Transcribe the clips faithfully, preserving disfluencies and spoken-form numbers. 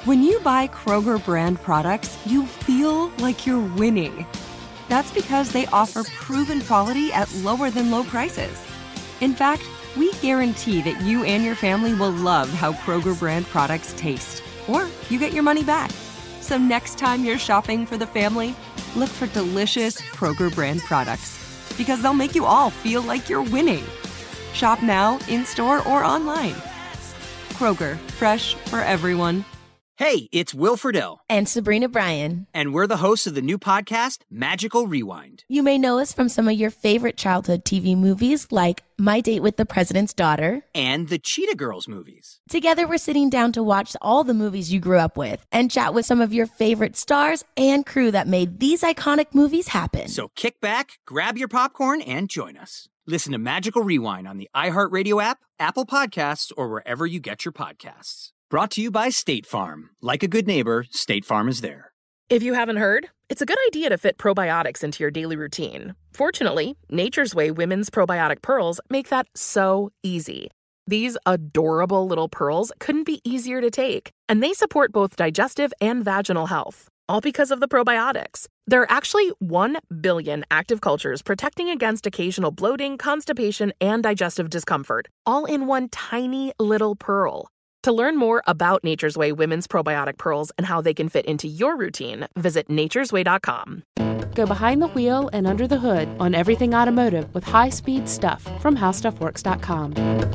When you buy Kroger brand products, you feel like you're winning. That's because they offer proven quality at lower than low prices. In fact, we guarantee that you and your family will love how Kroger brand products taste, or you get your money back. So next time you're shopping for the family, look for delicious Kroger brand products, because they'll make you all feel like you're winning. Shop now, in-store, or online. Kroger, fresh for everyone. Hey, it's Will Friedle. And Sabrina Bryan. And we're the hosts of the new podcast, Magical Rewind. You may know us from some of your favorite childhood T V movies like My Date with the President's Daughter. And the Cheetah Girls movies. Together, we're sitting down to watch all the movies you grew up with and chat with some of your favorite stars and crew that made these iconic movies happen. So kick back, grab your popcorn, and join us. Listen to Magical Rewind on the iHeartRadio app, Apple Podcasts, or wherever you get your podcasts. Brought to you by State Farm. Like a good neighbor, State Farm is there. If you haven't heard, it's a good idea to fit probiotics into your daily routine. Fortunately, Nature's Way Women's Probiotic Pearls make that so easy. These adorable little pearls couldn't be easier to take, and they support both digestive and vaginal health, all because of the probiotics. There are actually one billion active cultures protecting against occasional bloating, constipation, and digestive discomfort, all in one tiny little pearl. To learn more about Nature's Way Women's Probiotic Pearls and how they can fit into your routine, visit nature's way dot com. Go behind the wheel and under the hood on everything automotive with high-speed stuff from how stuff works dot com.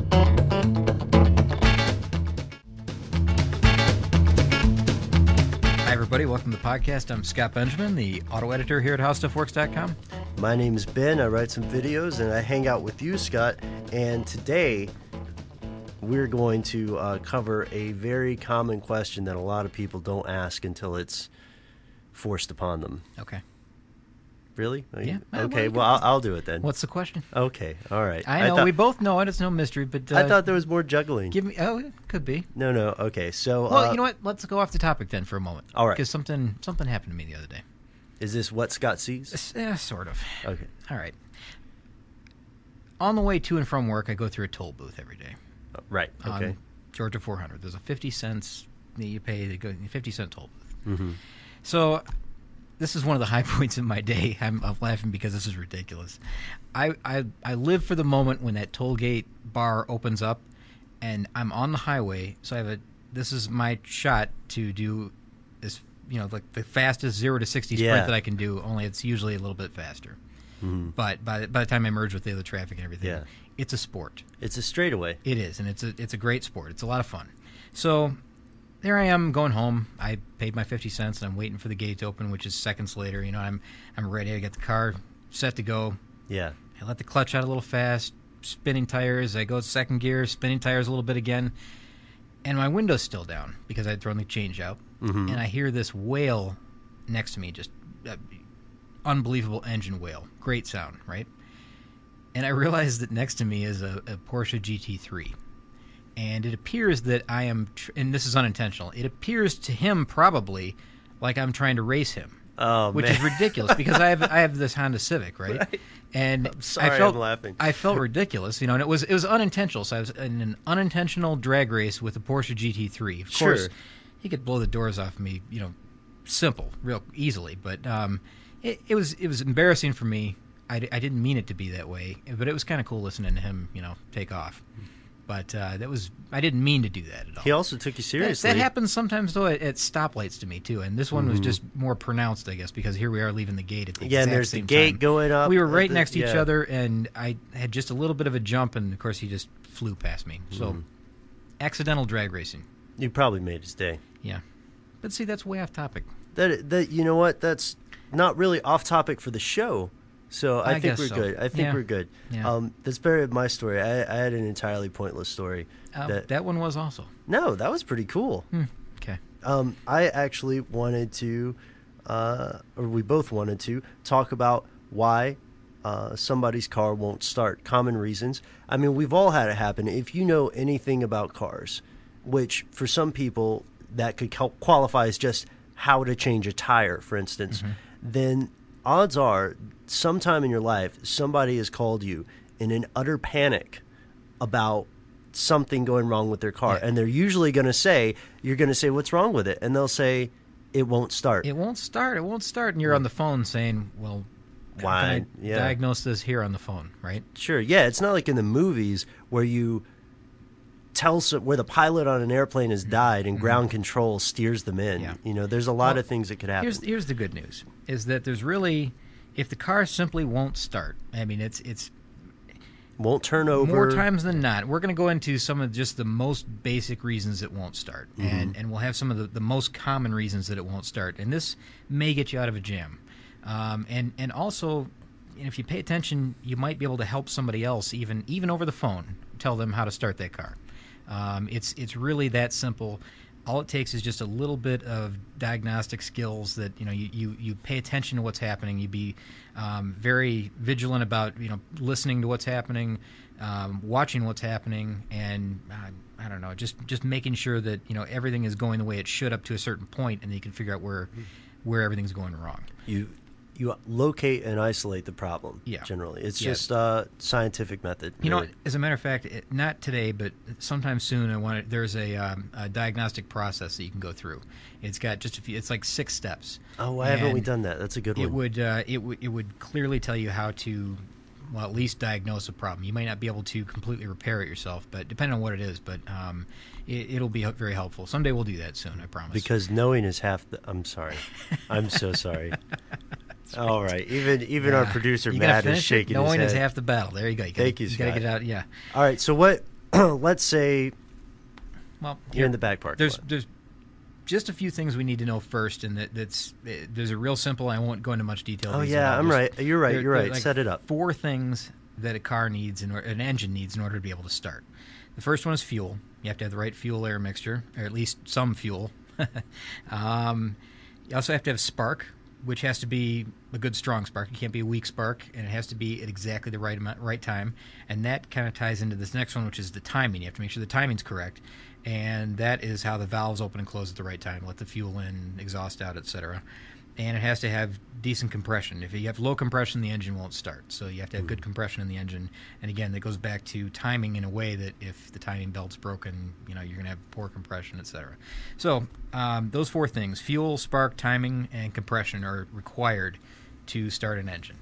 Hi, everybody. Welcome to the podcast. I'm Scott Benjamin, the auto editor here at how stuff works dot com. My name is Ben. I write some videos, and I hang out with you, Scott. And today, we're going to uh, cover a very common question that a lot of people don't ask until it's forced upon them. Okay. Really? Yeah. Okay, well, I'll, I'll do it then. What's the question? Okay, all right. I know, I thought, we both know it. It's no mystery, but... Uh, I thought there was more juggling. Give me... Oh, it could be. No, no, okay, so... Well, uh, you know what? Let's go off the topic then for a moment. All right. Because something, something happened to me the other day. Is this what Scott sees? It's, yeah, sort of. Okay. All right. On the way to and from work, I go through a toll booth every day. Uh, right, okay. On Georgia four hundred. There's a fifty cents that you pay to go fifty cent toll booth. Mm-hmm. So this is one of the high points in my day. I'm, I'm laughing because this is ridiculous. I, I I live for the moment when that toll gate bar opens up, and I'm on the highway. So I have a. This is my shot to do this. You know, like the fastest zero to sixty sprint yeah. that I can do. Only it's usually a little bit faster. Mm-hmm. But by the, by the time I merge with the other traffic and everything, yeah. it's a sport. It's a straightaway. It is, and it's a it's a great sport. It's a lot of fun. So there I am going home. I paid my fifty cents, and I'm waiting for the gate to open, which is seconds later. You know, I'm I'm ready. I get the car set to go. Yeah. I let the clutch out a little fast, spinning tires. I go second gear, spinning tires a little bit again, and my window's still down because I'd thrown the change out. Mm-hmm. And I hear this wail next to me, just uh, unbelievable engine wail. Great sound, right? And I realize that next to me is a, a Porsche G T three. And it appears that I am, tr- and this is unintentional, it appears to him probably like I'm trying to race him. Oh, which man. is ridiculous because I have I have this Honda Civic, right? right. And I'm sorry, I felt, I'm laughing. I felt ridiculous, you know, and it was it was unintentional. So I was in an unintentional drag race with a Porsche G T three. Of sure. course, he could blow the doors off me, you know, simple, real easily. But um, it, it was it was embarrassing for me. I, I didn't mean it to be that way, but it was kind of cool listening to him, you know, take off. But uh, that was I didn't mean to do that at all. He also took you seriously. That, that happens sometimes, though, at, at stoplights to me, too. And this one mm-hmm. was just more pronounced, I guess, because here we are leaving the gate at the yeah, exact and there's same the gate time. going up. We were right the, next to yeah. each other, and I had just a little bit of a jump, and, of course, he just flew past me. So, mm. accidental drag racing. You probably made his day. Yeah. But, see, that's way off topic. That that You know what? That's not really off topic for the show. So I, I think guess we're so. good. I think yeah. we're good. Yeah. Um, that's very my story. I, I had an entirely pointless story. Uh, that, that one was also. No, that was pretty cool. Hmm. Okay. Um, I actually wanted to, uh, or we both wanted to, talk about why uh, somebody's car won't start. Common reasons. I mean, we've all had it happen. If you know anything about cars, which for some people that could qualify as just how to change a tire, for instance, mm-hmm. then odds are sometime in your life somebody has called you in an utter panic about something going wrong with their car. Yeah. And they're usually going to say, you're going to say, what's wrong with it? And they'll say, it won't start. It won't start. It won't start. And you're on the phone saying, well, how Why? can I Yeah. diagnose this here on the phone, right? Sure. Yeah, it's not like in the movies where you tell some, where the pilot on an airplane has died and ground control steers them in. Yeah. You know, there's a lot Well, of things that could happen. Here's here's the good news: is that there's really, if the car simply won't start, I mean, it's it's Won't turn over. more times than not. We're going to go into some of just the most basic reasons it won't start, and and we'll have some of the, the most common reasons that it won't start, and this may get you out of a jam, um, and and also, if you pay attention, you might be able to help somebody else even even over the phone, tell them how to start that car. Um, it's it's really that simple. All it takes is just a little bit of diagnostic skills that, you know, you, you, you pay attention to what's happening. You be um, very vigilant about, you know, listening to what's happening, um, watching what's happening, and uh, I don't know, just, just making sure that, you know, everything is going the way it should up to a certain point, and then you can figure out where where everything's going wrong. You you locate and isolate the problem. Yeah. Generally, it's Yeah. just uh, scientific method. You know, really. as a matter of fact, it, not today, but sometime soon, I want to, there's a, um, a diagnostic process that you can go through. It's got just a few. It's like six steps. Oh, why haven't we And done that? That's a good It one. would uh, it would it would clearly tell you how to, well, at least diagnose a problem. You might not be able to completely repair it yourself, but depending on what it is, but um, it, it'll be very helpful. Someday we'll do that soon, I promise. Because knowing is half the. I'm sorry. I'm so sorry. All right. Even even our Yeah. producer You gotta Matt is finish it? shaking Knowing his is head. half the battle. There you go. You gotta, Thank you, you gotta Scott. get out. Yeah. All right. So what? Let's say Well, you're in the back parking There's lot. there's just a few things we need to know first, and that that's eh, there's a real simple. I won't go into much detail. Oh These yeah, are all I'm just- right. You're right. there- You're there are right. like Set it up. Four things that a car needs, in or, an engine needs, in order to be able to start. The first one is fuel. You have to have the right fuel-air mixture, or at least some fuel. um, you also have to have spark, which has to be a good strong spark. It can't be a weak spark, and it has to be at exactly the right amount, right time. And that kind of ties into this next one, which is the timing. You have to make sure the timing's correct, and that is how the valves open and close at the right time. Let the fuel in, exhaust out, et cetera. And it has to have decent compression. If you have low compression, the engine won't start. So you have to have good compression in the engine. And again, that goes back to timing in a way that if the timing belt's broken, you know, you're going to have poor compression, et cetera. So um, those four things, fuel, spark, timing, and compression, are required to start an engine.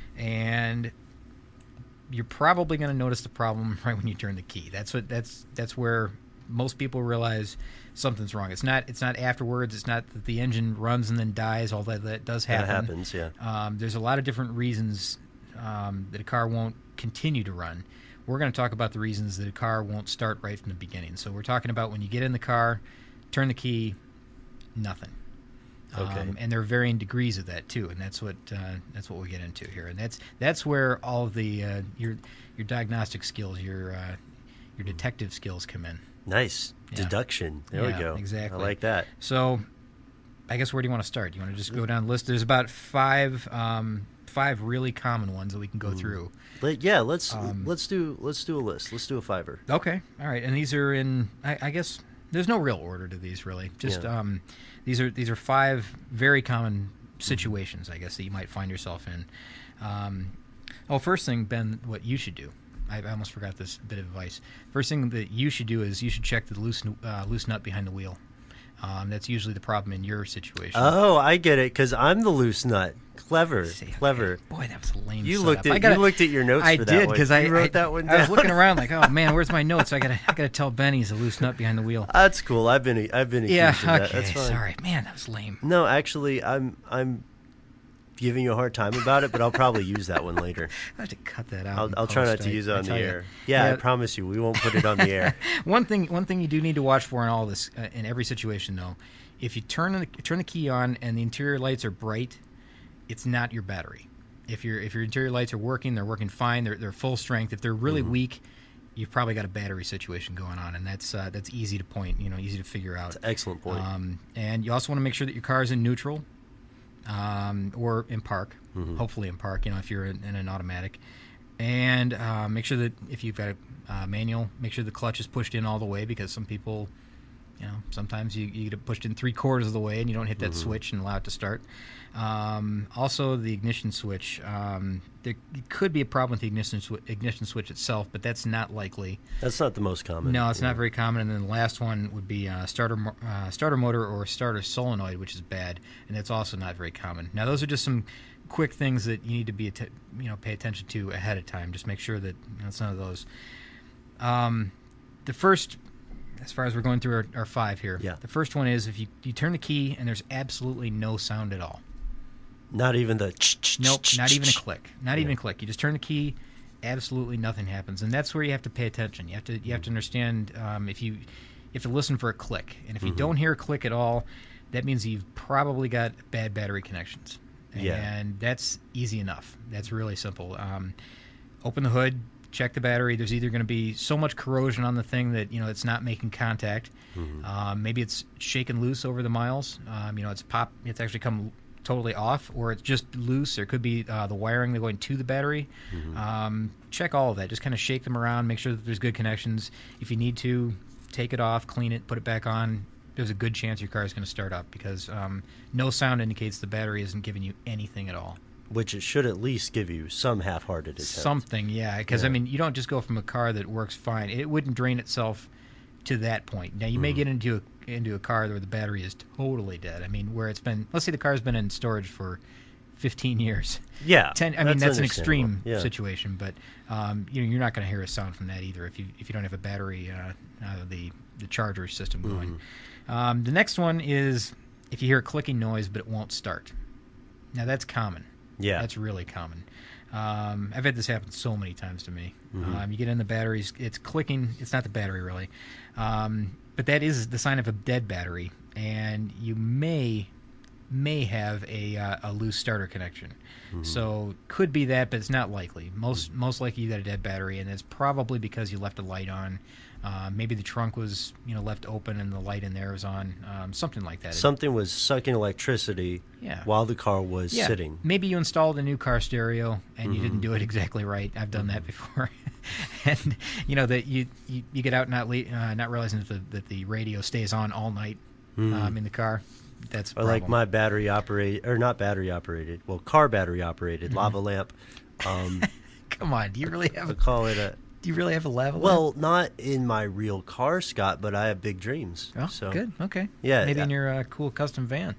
And you're probably going to notice the problem right when you turn the key. That's what that's that's where most people realize something's wrong. It's not it's not afterwards. It's not that the engine runs and then dies. Although that does happen. That happens. Yeah. Um, there's a lot of different reasons um, that a car won't continue to run. We're going to talk about the reasons that a car won't start right from the beginning. So we're talking about when you get in the car, turn the key, nothing. Okay. Um, and there are varying degrees of that too, and that's what uh, that's what we get into here. And that's that's where all of the uh, your your diagnostic skills, your uh, your detective skills come in. Nice. Yeah. Deduction. There Yeah, we go. exactly. I like that. So, I guess where do you want to start? Do you want to just go down the list? There's about five um, five really common ones that we can go through. Let, yeah. Let's Um, let's do let's do a list. Let's do a fiver. Okay, all right, and these are in. I, I guess there's no real order to these, really. Just Yeah. um, these are these are five very common situations, I guess, that you might find yourself in. Um, oh, first thing, Ben, what you should do. I I almost forgot this bit of advice. First thing that you should do is you should check the loose uh, loose nut behind the wheel. Um, that's usually the problem in your situation. Oh, I get it. Because I'm the loose nut. Clever. See, okay. Clever. Boy, that was a lame. You setup. looked at I gotta, you looked at your notes I for that did one. because I You wrote I, that one I was down. looking around like, oh man, where's my notes? I gotta I gotta tell Benny he's a loose nut behind the wheel. That's cool. I've been I've been accused Yeah. of that. Okay. That's fine. Sorry, man, that was lame. No, actually, I'm I'm giving you a hard time about it, but I'll probably use that one later. I have to cut that out. I'll, in I'll try not post, to I- use it I on the tell you. air. Yeah, I Yeah. promise you, we won't put it on the air. One thing, one thing you do need to watch for in all this, uh, in every situation, though, if you turn the turn the key on and the interior lights are bright, it's not your battery. If your if your interior lights are working, they're working fine. They're they're full strength. If they're really Mm-hmm. weak, you've probably got a battery situation going on, and that's uh, that's easy to point. You know, easy to figure out. Excellent point. Um, and you also want to make sure that your car is in neutral, um, or in park. Mm-hmm. Hopefully in park. You know, if you're in, in an automatic, and uh, make sure that if you've got a uh, manual, make sure the clutch is pushed in all the way, because some people You know, sometimes you, you get pushed in three quarters of the way and you don't hit that Mm-hmm. switch and allow it to start. Um, also, the ignition switch. Um, there could be a problem with the ignition, sw- ignition switch itself, but that's not likely. That's not the most common. No, it's yeah. not very common. And then the last one would be uh, starter mo- uh, starter motor or starter solenoid, which is bad, and that's also not very common. Now, those are just some quick things that you need to be att- you know pay attention to ahead of time. Just make sure that you know, it's none of those. Um, the first, as far as we're going through our, our five here, Yeah. the first one is if you, you turn the key and there's absolutely no sound at all. Not even the. Nope, not even a click. Not even a click. You just turn the key, absolutely nothing happens, and that's where you have to pay attention. You have to you have to understand um, if you you have to listen for a click, and if you don't hear a click at all, that means you've probably got bad battery connections. Yeah. And that's easy enough. That's really simple. Um, open the hood, check the battery. There's either going to be so much corrosion on the thing that you know it's not making contact. Um, maybe it's shaken loose over the miles. Um, you know, it's pop. It's actually come totally off, or it's just loose. There could be uh, the wiring that going to the battery. Um, check all of that. Just kind of shake them around. Make sure that there's good connections. If you need to, take it off, clean it, put it back on. There's a good chance your car is going to start up because um, no sound indicates the battery isn't giving you anything at all. Which it should at least give you some half-hearted attempt. Something, yeah. Because, I mean, you don't just go from a car that works fine. It wouldn't drain itself to that point. Now, you may get into a into a car where the battery is totally dead. I mean, where it's been, let's say the car's been in storage for fifteen years. Yeah. ten, I mean, that's an understandable. extreme Yeah. situation, but um, you know, you're not going to hear a sound from that either if you if you don't have a battery, uh, uh, the, the charger system going. Um, the next one is if you hear a clicking noise, but it won't start. Now, that's common. Yeah. That's really common. Um, I've had this happen so many times to me. Um, you get in the batteries, it's clicking. It's not the battery, really. Um, but that is the sign of a dead battery, and you may may have a, uh, a loose starter connection. So could be that, but it's not likely. Most most likely you got a dead battery, and it's probably because you left a light on. Uh, maybe the trunk was you know left open and the light in there was on. Um, something like that. Something was sucking electricity Yeah. while the car was Yeah, sitting. maybe you installed a new car stereo and you didn't do it exactly right. I've done that before, and you know that you, you, you get out not le- uh, not realizing that the, that the radio stays on all night um, in the car. That's a Or like problem. my battery operated, or not battery operated, well, car battery operated Mm-hmm. lava lamp. Um, Come on, do you really have I a, call it a. do you really have a lava? Well, not in my real car, Scott, but I have big dreams. lamp? Oh, so. good. Okay. Yeah, Maybe yeah. in your uh, cool custom van.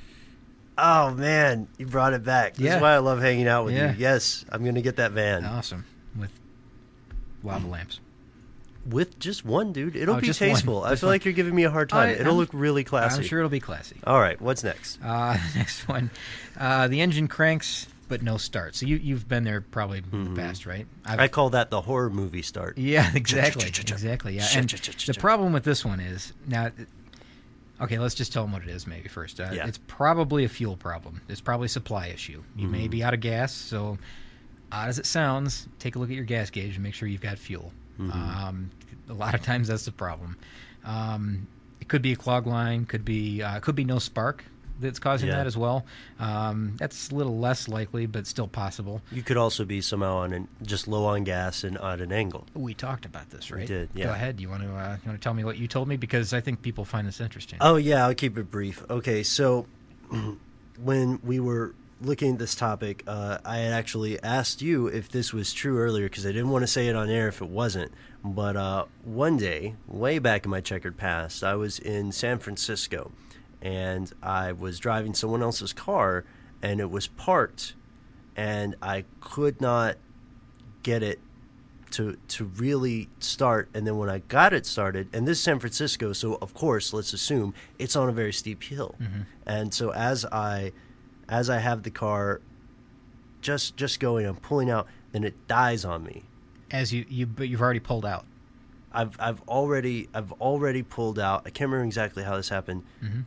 Oh man, you brought it back. This Yeah. is why I love hanging out with Yeah. you. Yes, I'm gonna get that van Awesome. With lava lamps. with just one, dude. It'll Oh, be just one. table. I Just feel one. like you're giving me a hard time. I- It'll I'm- look really classy. I'm sure it'll be classy. All right, what's next? Uh, the next one, uh, the engine cranks but no start. So you you've been there probably in the past, right? I've, I call that the horror movie start. Yeah, exactly, exactly. Yeah, and the problem with this one is now. Okay, let's just tell them what it is maybe first. Uh, Yeah. It's probably a fuel problem. It's probably a supply issue. You may be out of gas, so odd as it sounds, take a look at your gas gauge and make sure you've got fuel. Um, a lot of times that's the problem. Um, it could be a clog line, could be uh, could be no spark that's causing Yeah. that as well. Um, that's a little less likely, but still possible. You could also be somehow on an, just low on gas and at an angle. We talked about this, right? did, yeah. Go ahead. You want to uh, you want to tell me what you told me because I think people find this interesting. Oh yeah, I'll keep it brief. Okay, so when we were looking at this topic, uh, I had actually asked you if this was true earlier because I didn't want to say it on air if it wasn't. But uh, one day, way back in my checkered past, I was in San Francisco, and I was driving someone else's car, and it was parked, and I could not get it to to really start. And then when I got it started, and this is San Francisco, so of course let's assume it's on a very steep hill. And so as I as I have the car just just going, I'm pulling out, then it dies on me. As you you but you've already pulled out. I've I've already I've already pulled out. I can't remember exactly how this happened.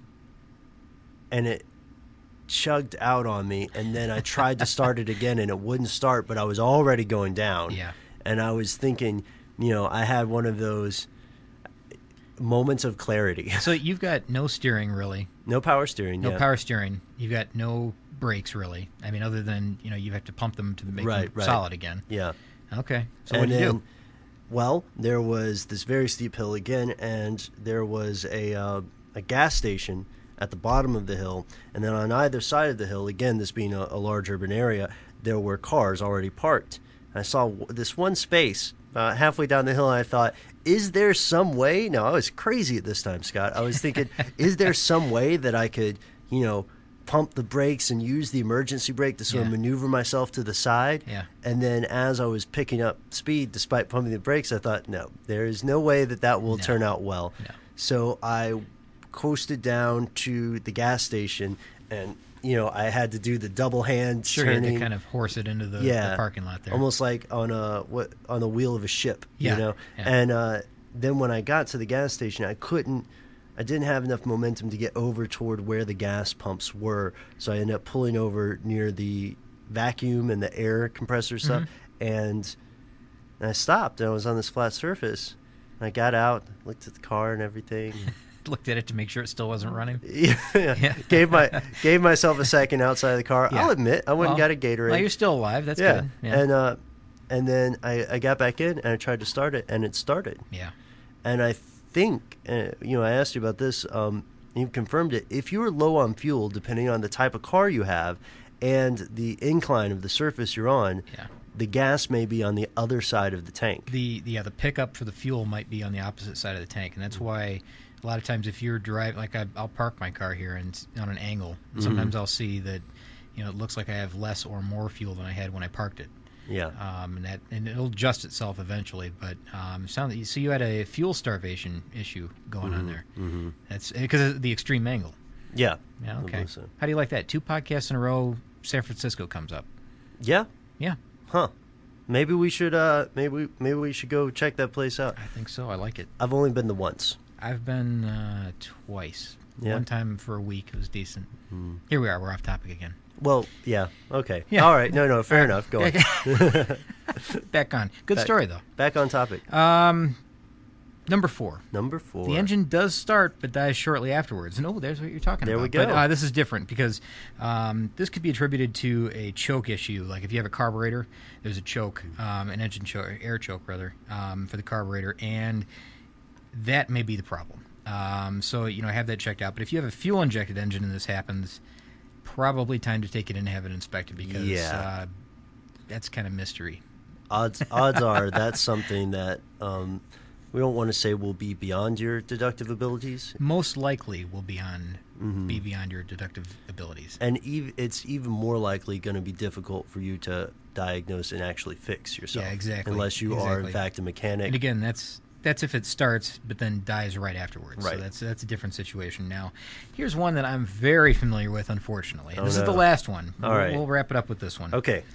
And it chugged out on me, and then I tried to start it again and it wouldn't start, but I was already going down. Yeah. And I was thinking, you know, I had one of those moments of clarity. So you've got no steering really, No power steering. no yeah. power steering. You've got no brakes really. I mean, other than you know you have to pump them to make Right, them right. solid again. Yeah. Okay. So and what do you then do? well, there was this very steep hill again, and there was a uh, a gas station at the bottom of the hill, and then on either side of the hill, again, this being a, a large urban area, there were cars already parked. I saw w- this one space uh, halfway down the hill, and I thought, is there some way? No, I was crazy at this time, Scott. I was thinking, is there some way that I could, you know, pump the brakes and use the emergency brake to sort Yeah. of maneuver myself to the side? Yeah. And then as I was picking up speed, despite pumping the brakes, I thought, no, there is no way that that will No. turn out well. No. So I coasted down to the gas station, and you know I had to do the double hand Sure, you had turning, to kind of horse it into the, yeah, the parking lot there. almost like on a what on the wheel of a ship, Yeah, you know. yeah. And uh, then when I got to the gas station, I couldn't, I didn't have enough momentum to get over toward where the gas pumps were, so I ended up pulling over near the vacuum and the air compressor stuff, Mm-hmm. and, and I stopped. And I was on this flat surface. And I got out, looked at the car and everything. Looked at it to make sure it still wasn't running. Yeah, Yeah. gave my gave myself a second outside of the car. Yeah. I'll admit, I went and Well, got a Gatorade. Well, you're still alive. That's yeah. good. Yeah. and uh, and then I, I got back in and I tried to start it, and it started. yeah. And I think, uh, you know, I asked you about this. Um, you confirmed it. If you were low on fuel, depending on the type of car you have, and the incline of the surface you're on, Yeah. the gas may be on the other side of the tank. The yeah the pickup for the fuel might be on the opposite side of the tank, and that's why a lot of times if you're driving, like I, I'll park my car here and it's on an angle. And sometimes I'll see that, you know, it looks like I have less or more fuel than I had when I parked it. Yeah. Um, and that and it'll adjust itself eventually. But um, sound so you had a fuel starvation issue going on there. Mm-hmm. That's because of the extreme angle. Yeah. Yeah. I Okay. believe so. How do you like that? Two podcasts in a row. San Francisco comes up. Yeah. Yeah, Huh. Maybe we should. Uh. Maybe maybe we should go check that place out. I think so. I like it. I've only been the once. I've been uh, twice. Yeah. One time for a week. It was decent. Here we are. We're off topic again. Well, yeah. Okay. Yeah. All right. No, no. Fair enough. Go on. Back on. Good Back- story, though. Back on topic. Um, number four. Number four. The engine does start, but dies shortly afterwards. And oh, there's what you're talking There about. we go. But uh, this is different because um, this could be attributed to a choke issue. Like if you have a carburetor, there's a choke, um, an engine choke, air choke rather, um, for the carburetor, and that may be the problem. Um, so you know, have that checked out. But if you have a fuel-injected engine and this happens, probably time to take it in and have it inspected because Yeah. uh, that's kind of mystery. Odds odds are that's something that um, we don't want to say will be beyond your deductive abilities, Most likely will be on Mm-hmm. be beyond your deductive abilities. and ev- it's even more likely going to be difficult for you to diagnose and actually fix yourself. Yeah, exactly. Unless you are in Exactly. fact a mechanic. And again, that's that's if it starts, but then dies right afterwards. Right. So that's that's a different situation. Now, here's one that I'm very familiar with, unfortunately. And Oh, this no. is the last one. All we'll, right. we'll wrap it up with this one. Okay.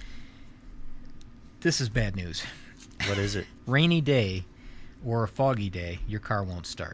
This is bad news. What is it? Rainy day or a foggy day, your car won't start.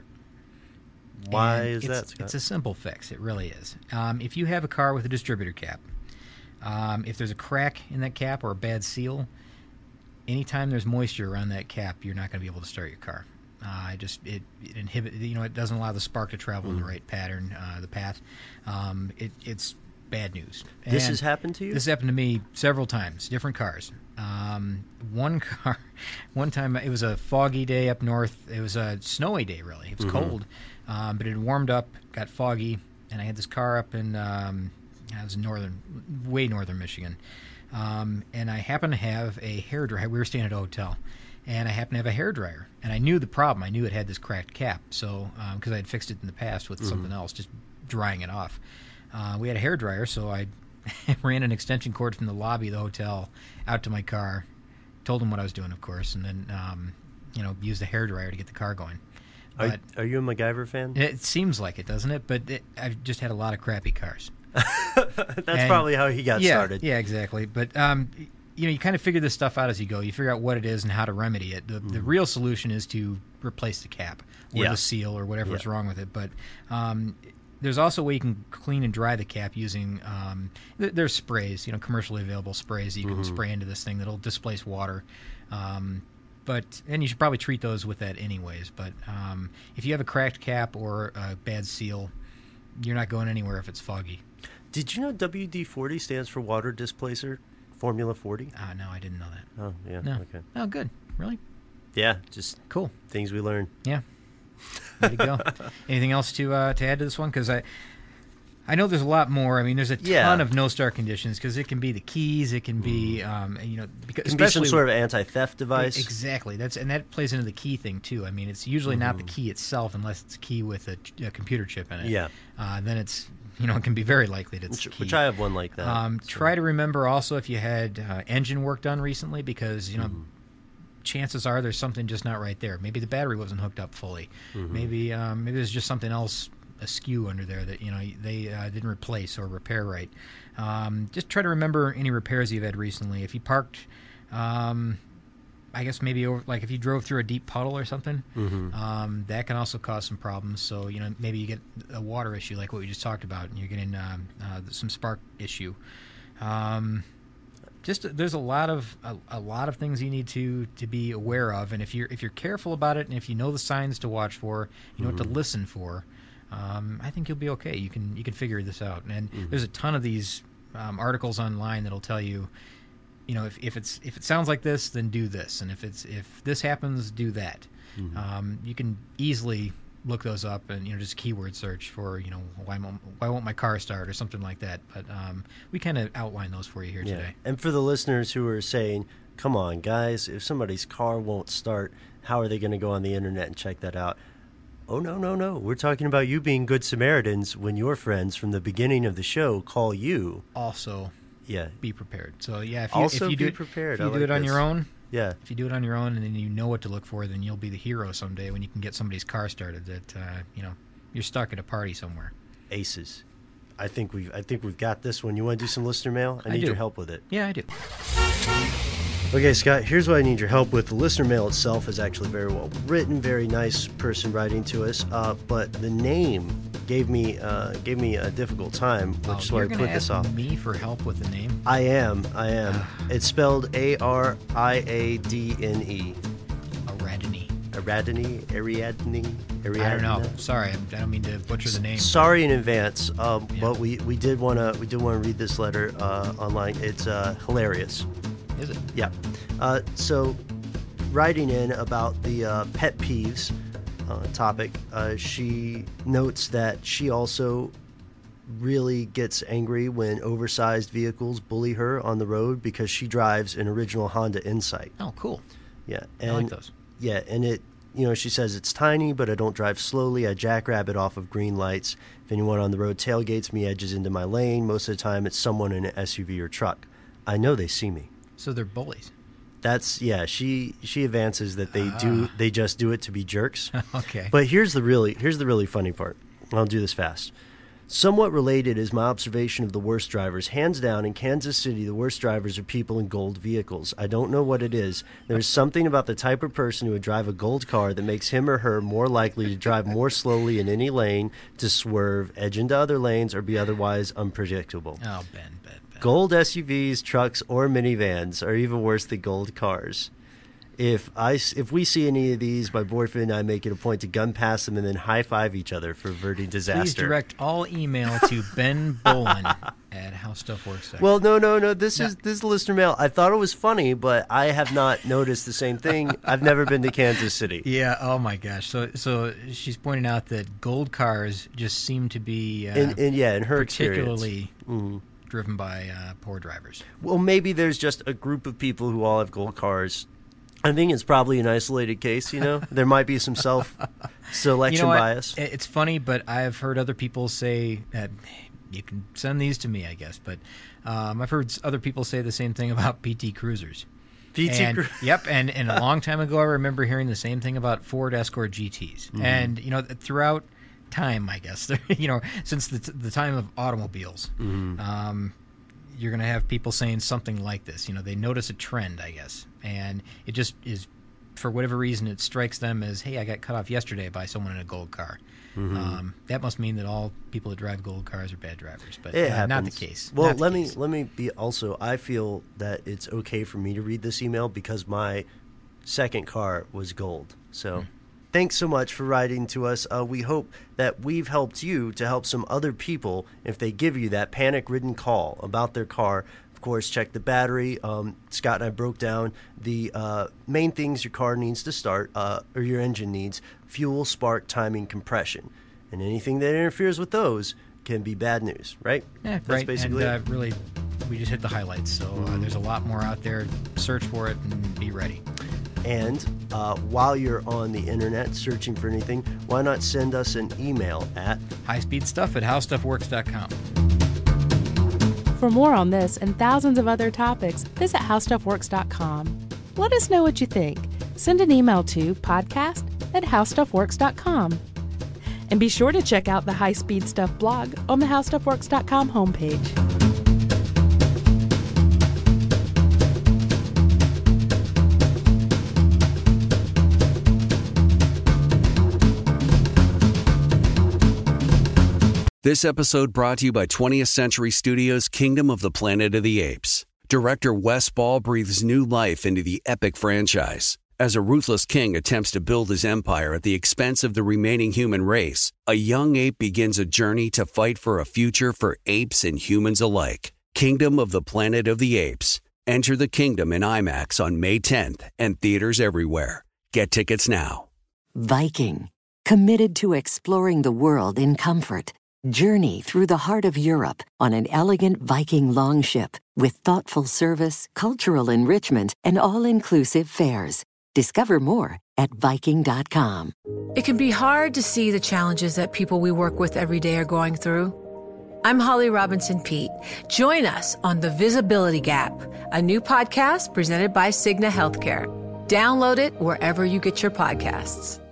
Why And is it's, that, Scott? It's a simple fix. It really is. Um, if you have a car with a distributor cap, um, if there's a crack in that cap or a bad seal, anytime there's moisture around that cap, you're not going to be able to start your car. Uh, it just it, it inhibit you know it doesn't allow the spark to travel in the right pattern, uh, the path. Um, it, it's bad news. This And has happened to you? This happened to me several times, different cars. Um, one car, one time it was a foggy day up north. It was a snowy day, really. It was cold, um, but it had warmed up, got foggy, and I had this car up in um, I was in northern, way northern Michigan, um, and I happened to have a hairdryer. We were staying at a hotel, and I happened to have a hairdryer, and I knew the problem. I knew it had this cracked cap, so because I had fixed it in the past with something else, just drying it off. Uh, we had a hairdryer, so I ran an extension cord from the lobby of the hotel out to my car, told him what I was doing, of course, and then um, you know used the hairdryer to get the car going. Are, But are you a MacGyver fan? it seems like it, doesn't it? But it, I've just had a lot of crappy cars. That's and- probably how he got yeah, started. Yeah, exactly. But um, you know, you kind of figure this stuff out as you go. You figure out what it is and how to remedy it. The, the real solution is to replace the cap or Yeah. the seal or whatever's Yeah. wrong with it. But um, there's also a way you can clean and dry the cap using um, th- there's sprays, you know, commercially available sprays that you can spray into this thing that'll displace water. Um, but and you should probably treat those with that anyways. But um, if you have a cracked cap or a bad seal, you're not going anywhere if it's foggy. Did you know W D forty stands for Water Displacer Formula forty? Ah, no, I didn't know that. Oh, yeah. No. Okay. Oh, good. Really? Yeah, just Cool. things we learn. Yeah. Way to go. Anything else to uh, to add to this one? Because I, I know there's a lot more. I mean, there's a ton Yeah. of no-start conditions because it can be the keys. It can be, um, you know, because It can be some especially- sort of anti-theft device. Exactly. That's and that plays into the key thing too. I mean, it's usually not the key itself unless it's a key with a, a computer chip in it. Yeah. Uh, then it's you know it can be very likely that it's Which, the key. which I have one like that. Um, so. Try to remember also if you had uh, engine work done recently because you know. Mm-hmm. Chances are there's something just not right there. Maybe the battery wasn't hooked up fully. Mm-hmm. Maybe um, maybe there's just something else askew under there that you know they uh, didn't replace or repair right. Um, just try to remember any repairs you've had recently. If you parked, um, I guess maybe over, like if you drove through a deep puddle or something, Mm-hmm. um, that can also cause some problems. So you know maybe you get a water issue like what we just talked about, and you're getting um, uh, some spark issue. Um, Just there's a lot of a, a lot of things you need to, to be aware of, and if you're if you're careful about it, and if you know the signs to watch for, you know what to listen for, um, I think you'll be okay. You can you can figure this out. And there's a ton of these um, articles online that'll tell you, you know, if, if it's if it sounds like this, then do this, and if it's if this happens, do that. Um, you can easily look those up and you know just keyword search for you know why won't, why won't my car start or something like that. But um, we kind of outline those for you here Yeah. today. And for the listeners who are saying, come on, guys, if somebody's car won't start, how are they going to go on the internet and check that out? Oh, no, no, no. We're talking about you being good Samaritans when your friends from the beginning of the show call you. Also, Yeah. be prepared. So yeah, if you Also if you be do it, prepared. if you I do like it on this. your own, Yeah. if you do it on your own and then you know what to look for, then you'll be the hero someday when you can get somebody's car started. That uh, you know you're stuck at a party somewhere. Aces. I think we've I think we've got this one. You want to do some listener mail? I I need do. your help with it. Yeah, I do. Okay, Scott, here's what I need your help with. The listener mail itself is actually very well written, very nice person writing to us, uh, but the name gave me uh, gave me a difficult time, which Oh, is why you're I gonna put this ask off. me for help with the name. I am, I am. It's spelled A R I A D N E. Aradini. Ariadne, Ariadne, Ariadne. I don't know. Sorry, I I don't mean to butcher the name. Sorry in advance, um, Yeah. but we, we did want to we did want to read this letter uh, online. It's uh, hilarious. Is it? Yeah. Uh, so, writing in about the uh, pet peeves uh, topic, uh, she notes that she also really gets angry when oversized vehicles bully her on the road because she drives an original Honda Insight. Oh, cool. Yeah, I and like those. yeah, and it, you know, she says it's tiny, but I don't drive slowly. I jackrabbit off of green lights. If anyone on the road tailgates me, edges into my lane. Most of the time, it's someone in an S U V or truck. I know they see me. So they're bullies. That's yeah. She she advances that they do they just do it to be jerks. Okay. But here's the really here's the really funny part. I'll do this fast. Somewhat related is my observation of the worst drivers. Hands down, in Kansas City, the worst drivers are people in gold vehicles. I don't know what it is. There's something about the type of person who would drive a gold car that makes him or her more likely to drive more slowly in any lane, to swerve, edge into other lanes, or be otherwise unpredictable. Oh, Ben, Ben, Ben. Gold S U Vs, trucks, or minivans are even worse than gold cars. If I s- if we see any of these, my boyfriend and I make it a point to gun past them and then high five each other for averting disaster. Please direct all email to Ben Bolin at howstuffworks. Well, no, no, no. This No. is this is listener mail. I thought it was funny, but I have not noticed the same thing. I've never been to Kansas City. Yeah. Oh my gosh. So so she's pointing out that gold cars just seem to be uh, And, and yeah, in her experience. particularly Mhm. driven by uh, poor drivers. Well, maybe there's just a group of people who all have gold cars. I think it's probably an isolated case, you know? There might be some self-selection You know what? bias. It- It's funny, but I've heard other people say that you can send these to me, I guess. But um, I've heard s- other people say the same thing about P T Cruisers. P T and, Cru- Yep, and, and a long time ago, I remember hearing the same thing about Ford Escort G Ts. Mm-hmm. And, you know, th- throughout time, I guess, you know, since the, t- the time of automobiles, Mm-hmm. um, you're going to have people saying something like this. You know, they notice a trend, I guess, and it just is, for whatever reason, it strikes them as, hey, I got cut off yesterday by someone in a gold car. Mm-hmm. Um, that must mean that all people that drive gold cars are bad drivers, but It uh, happens. not the case. Well, Not the let case. me let me be also. I feel that it's okay for me to read this email because my second car was gold. So, Hmm. thanks so much for writing to us. Uh, we hope that we've helped you to help some other people if they give you that panic-ridden call about their car. Of course, check the battery. Um, Scott and I broke down the uh, main things your car needs to start, uh, or your engine needs: fuel, spark, timing, compression. And anything that interferes with those can be bad news, right? Yeah, That's right. basically and, uh, it. really, we just hit the highlights. So uh, Mm-hmm. there's a lot more out there. Search for it and be ready. And uh, while you're on the internet searching for anything, why not send us an email at highspeedstuff at how stuff works dot com. For more on this and thousands of other topics, visit how stuff works dot com. Let us know what you think. Send an email to podcast at how stuff works dot com. And be sure to check out the High Speed Stuff blog on the how stuff works dot com homepage. This episode brought to you by twentieth Century Studios' Kingdom of the Planet of the Apes. Director Wes Ball breathes new life into the epic franchise. As a ruthless king attempts to build his empire at the expense of the remaining human race, a young ape begins a journey to fight for a future for apes and humans alike. Kingdom of the Planet of the Apes. Enter the kingdom in IMAX on May tenth and theaters everywhere. Get tickets now. Viking, committed to exploring the world in comfort. Journey through the heart of Europe on an elegant Viking longship with thoughtful service, cultural enrichment, and all-inclusive fares. Discover more at Viking dot com. It can be hard to see the challenges that people we work with every day are going through. I'm Holly Robinson Peete. Join us on The Visibility Gap, a new podcast presented by Cigna Healthcare. Download it wherever you get your podcasts.